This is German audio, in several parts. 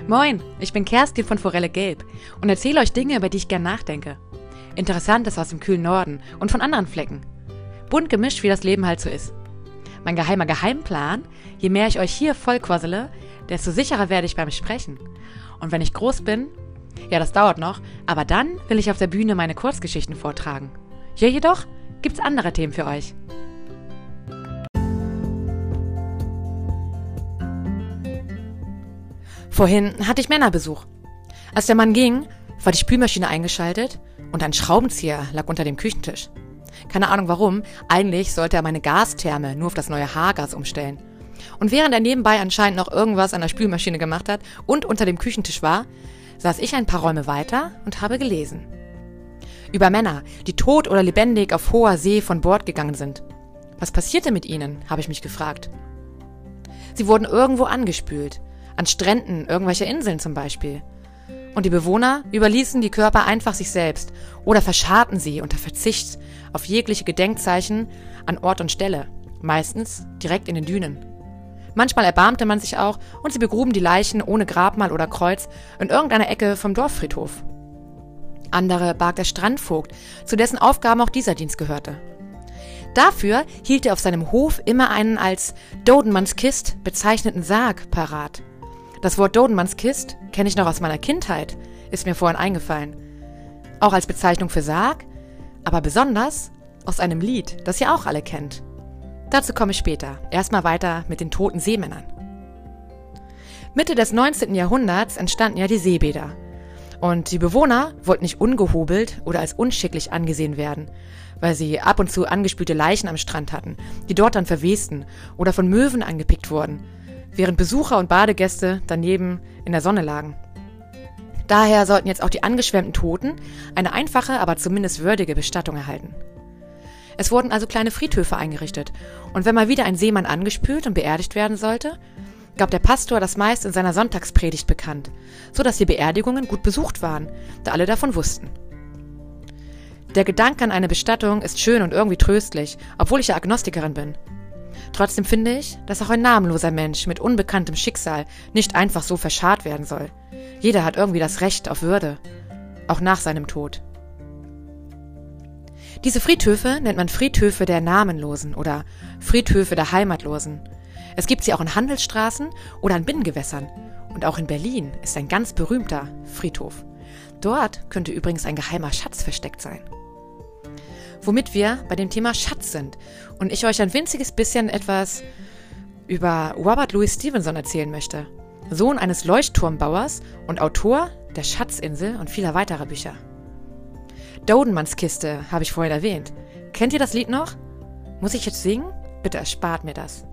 Moin, ich bin Kerstin von Forelle Gelb und erzähle euch Dinge, über die ich gern nachdenke. Interessantes aus dem kühlen Norden und von anderen Flecken. Bunt gemischt, wie das Leben halt so ist. Mein geheimer Geheimplan: je mehr ich euch hier vollquassele, desto sicherer werde ich beim Sprechen. Und wenn ich groß bin, ja, das dauert noch, aber dann will ich auf der Bühne meine Kurzgeschichten vortragen. Hier jedoch gibt's andere Themen für euch. Vorhin hatte ich Männerbesuch. Als der Mann ging, war die Spülmaschine eingeschaltet und ein Schraubenzieher lag unter dem Küchentisch. Keine Ahnung warum, eigentlich sollte er meine Gastherme nur auf das neue Haargas umstellen. Und während er nebenbei anscheinend noch irgendwas an der Spülmaschine gemacht hat und unter dem Küchentisch war, saß ich ein paar Räume weiter und habe gelesen. Über Männer, die tot oder lebendig auf hoher See von Bord gegangen sind. Was passierte mit ihnen, habe ich mich gefragt. Sie wurden irgendwo angespült. An Stränden, irgendwelche Inseln zum Beispiel. Und die Bewohner überließen die Körper einfach sich selbst oder verscharrten sie unter Verzicht auf jegliche Gedenkzeichen an Ort und Stelle, meistens direkt in den Dünen. Manchmal erbarmte man sich auch und sie begruben die Leichen ohne Grabmal oder Kreuz in irgendeiner Ecke vom Dorffriedhof. Andere barg der Strandvogt, zu dessen Aufgaben auch dieser Dienst gehörte. Dafür hielt er auf seinem Hof immer einen als Dodenmannskist bezeichneten Sarg parat. Das Wort Dodenmannskist kenne ich noch aus meiner Kindheit, ist mir vorhin eingefallen. Auch als Bezeichnung für Sarg, aber besonders aus einem Lied, das ihr auch alle kennt. Dazu komme ich später. Erstmal weiter mit den toten Seemännern. Mitte des 19. Jahrhunderts entstanden ja die Seebäder. Und die Bewohner wollten nicht ungehobelt oder als unschicklich angesehen werden, weil sie ab und zu angespülte Leichen am Strand hatten, die dort dann verwesten oder von Möwen angepickt wurden, während Besucher und Badegäste daneben in der Sonne lagen. Daher sollten jetzt auch die angeschwemmten Toten eine einfache, aber zumindest würdige Bestattung erhalten. Es wurden also kleine Friedhöfe eingerichtet und wenn mal wieder ein Seemann angespült und beerdigt werden sollte, gab der Pastor das meist in seiner Sonntagspredigt bekannt, so dass die Beerdigungen gut besucht waren, da alle davon wussten. Der Gedanke an eine Bestattung ist schön und irgendwie tröstlich, obwohl ich ja Agnostikerin bin. Trotzdem finde ich, dass auch ein namenloser Mensch mit unbekanntem Schicksal nicht einfach so verscharrt werden soll. Jeder hat irgendwie das Recht auf Würde, auch nach seinem Tod. Diese Friedhöfe nennt man Friedhöfe der Namenlosen oder Friedhöfe der Heimatlosen. Es gibt sie auch in Handelsstraßen oder an Binnengewässern. Und auch in Berlin ist ein ganz berühmter Friedhof. Dort könnte übrigens ein geheimer Schatz versteckt sein. Womit wir bei dem Thema Schatz sind und ich euch ein winziges bisschen etwas über Robert Louis Stevenson erzählen möchte. Sohn eines Leuchtturmbauers und Autor der Schatzinsel und vieler weiterer Bücher. Dodenmannskiste habe ich vorhin erwähnt. Kennt ihr das Lied noch? Muss ich jetzt singen? Bitte erspart mir das.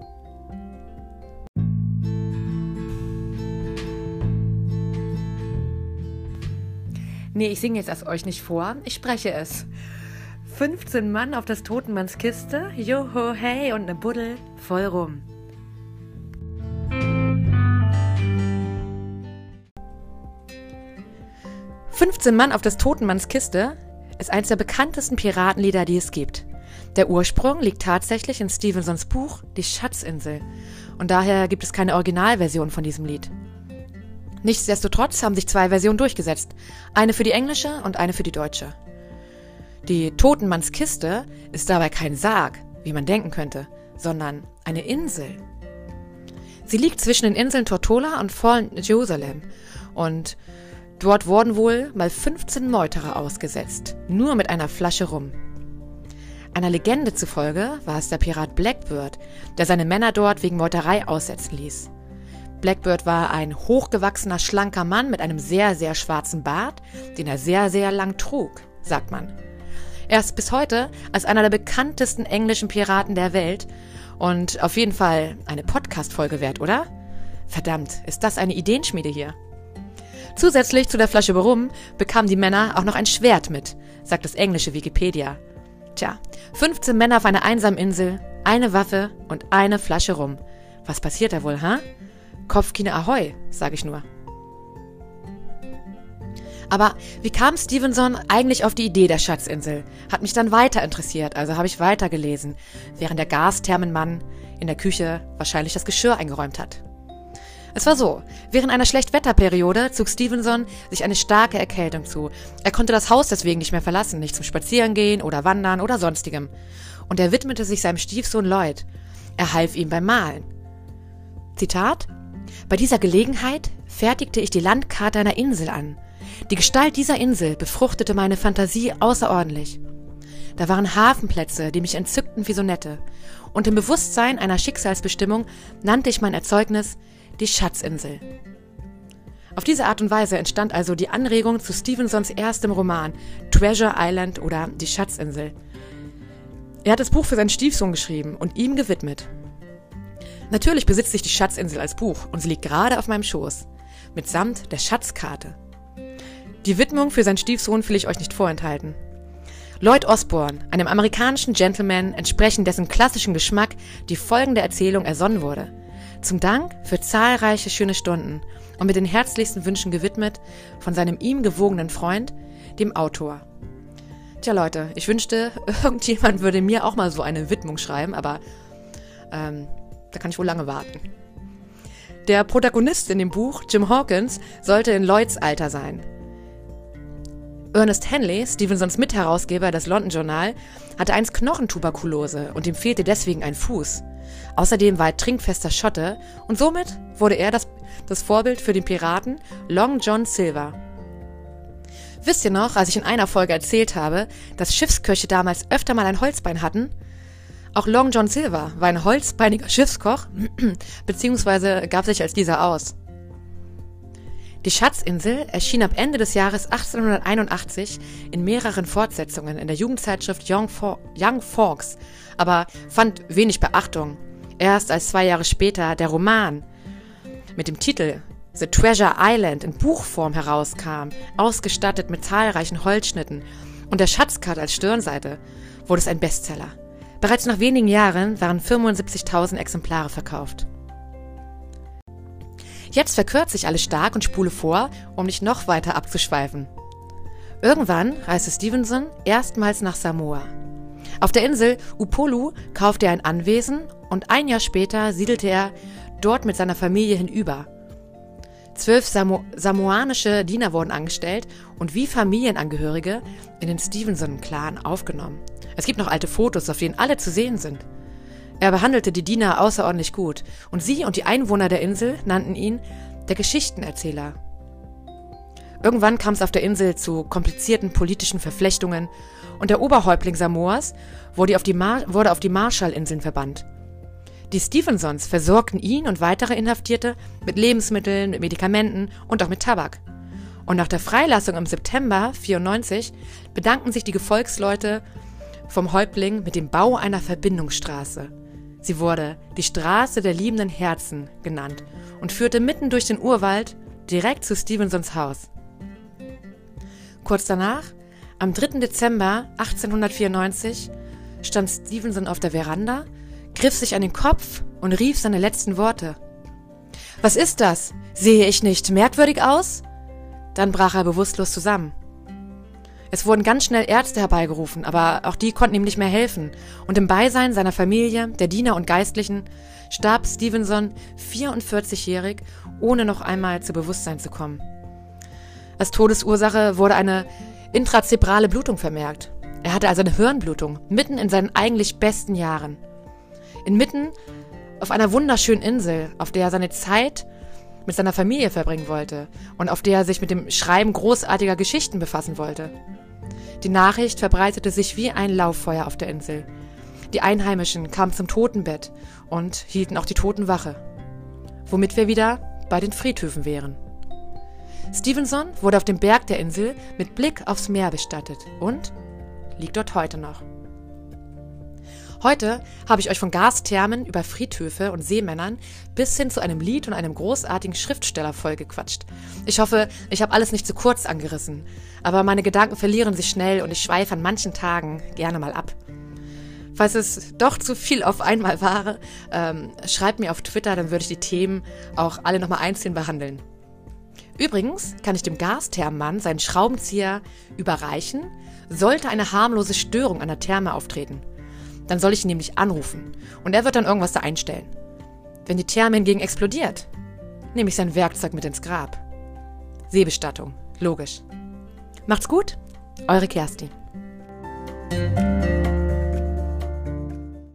Nee, ich singe jetzt das euch nicht vor, ich spreche es. 15 Mann auf das Totenmannskiste, joho, hey und ne Buddel voll rum. »15 Mann auf das Totenmannskiste« ist eines der bekanntesten Piratenlieder, die es gibt. Der Ursprung liegt tatsächlich in Stevensons Buch »Die Schatzinsel« und daher gibt es keine Originalversion von diesem Lied. Nichtsdestotrotz haben sich 2 Versionen durchgesetzt, eine für die englische und eine für die deutsche. Die Totenmannskiste ist dabei kein Sarg, wie man denken könnte, sondern eine Insel. Sie liegt zwischen den Inseln Tortola und Fort Jerusalem und dort wurden wohl mal 15 Meuterer ausgesetzt, nur mit einer Flasche Rum. Einer Legende zufolge war es der Pirat Blackbeard, der seine Männer dort wegen Meuterei aussetzen ließ. Blackbeard war ein hochgewachsener, schlanker Mann mit einem sehr, sehr schwarzen Bart, den er sehr, sehr lang trug, sagt man. Er ist bis heute als einer der bekanntesten englischen Piraten der Welt und auf jeden Fall eine Podcast-Folge wert, oder? Verdammt, ist das eine Ideenschmiede hier? Zusätzlich zu der Flasche Rum bekamen die Männer auch noch ein Schwert mit, sagt das englische Wikipedia. Tja, 15 Männer auf einer einsamen Insel, eine Waffe und eine Flasche Rum. Was passiert da wohl, Kopfkino Ahoi, sage ich nur. Aber wie kam Stevenson eigentlich auf die Idee der Schatzinsel? Hat mich dann weiter interessiert, also habe ich weitergelesen, während der Gasthermenmann in der Küche wahrscheinlich das Geschirr eingeräumt hat. Es war so, während einer Schlechtwetterperiode zog Stevenson sich eine starke Erkältung zu. Er konnte das Haus deswegen nicht mehr verlassen, nicht zum Spazierengehen oder Wandern oder sonstigem. Und er widmete sich seinem Stiefsohn Lloyd. Er half ihm beim Malen. Zitat: Bei dieser Gelegenheit fertigte ich die Landkarte einer Insel an. Die Gestalt dieser Insel befruchtete meine Fantasie außerordentlich. Da waren Hafenplätze, die mich entzückten wie Sonette. Und im Bewusstsein einer Schicksalsbestimmung nannte ich mein Erzeugnis die Schatzinsel. Auf diese Art und Weise entstand also die Anregung zu Stevensons erstem Roman Treasure Island oder Die Schatzinsel. Er hat das Buch für seinen Stiefsohn geschrieben und ihm gewidmet. Natürlich besitzt sich die Schatzinsel als Buch und sie liegt gerade auf meinem Schoß, mitsamt der Schatzkarte. Die Widmung für seinen Stiefsohn will ich euch nicht vorenthalten. Lloyd Osbourne, einem amerikanischen Gentleman, entsprechend dessen klassischen Geschmack die folgende Erzählung ersonnen wurde. Zum Dank für zahlreiche schöne Stunden und mit den herzlichsten Wünschen gewidmet von seinem ihm gewogenen Freund, dem Autor. Tja Leute, ich wünschte, irgendjemand würde mir auch mal so eine Widmung schreiben, aber da kann ich wohl lange warten. Der Protagonist in dem Buch, Jim Hawkins, sollte in Lloyds Alter sein. Ernest Henley, Stevensons Mitherausgeber des London Journal, hatte einst Knochentuberkulose und ihm fehlte deswegen ein Fuß. Außerdem war er trinkfester Schotte und somit wurde er das Vorbild für den Piraten Long John Silver. Wisst ihr noch, als ich in einer Folge erzählt habe, dass Schiffsköche damals öfter mal ein Holzbein hatten? Auch Long John Silver war ein holzbeiniger Schiffskoch, beziehungsweise gab sich als dieser aus. Die Schatzinsel erschien ab Ende des Jahres 1881 in mehreren Fortsetzungen in der Jugendzeitschrift Young Folks, aber fand wenig Beachtung. Erst als 2 Jahre später der Roman mit dem Titel The Treasure Island in Buchform herauskam, ausgestattet mit zahlreichen Holzschnitten und der Schatzkarte als Stirnseite, wurde es ein Bestseller. Bereits nach wenigen Jahren waren 75.000 Exemplare verkauft. Jetzt verkürze ich alles stark und spule vor, um nicht noch weiter abzuschweifen. Irgendwann reiste Stevenson erstmals nach Samoa. Auf der Insel Upolu kaufte er ein Anwesen und 1 Jahr später siedelte er dort mit seiner Familie hinüber. 12 samoanische Diener wurden angestellt und wie Familienangehörige in den Stevenson-Clan aufgenommen. Es gibt noch alte Fotos, auf denen alle zu sehen sind. Er behandelte die Diener außerordentlich gut und sie und die Einwohner der Insel nannten ihn der Geschichtenerzähler. Irgendwann kam es auf der Insel zu komplizierten politischen Verflechtungen und der Oberhäuptling Samoas wurde auf die Marshallinseln verbannt. Die Stevensons versorgten ihn und weitere Inhaftierte mit Lebensmitteln, mit Medikamenten und auch mit Tabak. Und nach der Freilassung im September 1994 bedankten sich die Gefolgsleute vom Häuptling mit dem Bau einer Verbindungsstraße. Sie wurde die Straße der liebenden Herzen genannt und führte mitten durch den Urwald direkt zu Stevensons Haus. Kurz danach, am 3. Dezember 1894, stand Stevenson auf der Veranda, griff sich an den Kopf und rief seine letzten Worte. »Was ist das? Sehe ich nicht merkwürdig aus?« Dann brach er bewusstlos zusammen. Es wurden ganz schnell Ärzte herbeigerufen, aber auch die konnten ihm nicht mehr helfen. Und im Beisein seiner Familie, der Diener und Geistlichen, starb Stevenson 44-jährig, ohne noch einmal zu Bewusstsein zu kommen. Als Todesursache wurde eine intrazerebrale Blutung vermerkt. Er hatte also eine Hirnblutung, mitten in seinen eigentlich besten Jahren. Inmitten auf einer wunderschönen Insel, auf der er seine Zeit mit seiner Familie verbringen wollte und auf der er sich mit dem Schreiben großartiger Geschichten befassen wollte. Die Nachricht verbreitete sich wie ein Lauffeuer auf der Insel. Die Einheimischen kamen zum Totenbett und hielten auch die Toten Wache. Womit wir wieder bei den Friedhöfen wären. Stevenson wurde auf dem Berg der Insel mit Blick aufs Meer bestattet und liegt dort heute noch. Heute habe ich euch von Gasthermen über Friedhöfe und Seemännern bis hin zu einem Lied und einem großartigen Schriftsteller vollgequatscht. Ich hoffe, ich habe alles nicht zu kurz angerissen, aber meine Gedanken verlieren sich schnell und ich schweife an manchen Tagen gerne mal ab. Falls es doch zu viel auf einmal war, schreibt mir auf Twitter, dann würde ich die Themen auch alle nochmal einzeln behandeln. Übrigens kann ich dem Gasthermenmann seinen Schraubenzieher überreichen, sollte eine harmlose Störung an der Therme auftreten. Dann soll ich ihn nämlich anrufen und er wird dann irgendwas da einstellen. Wenn die Therme hingegen explodiert, nehme ich sein Werkzeug mit ins Grab. Seebestattung, logisch. Macht's gut, eure Kerstin.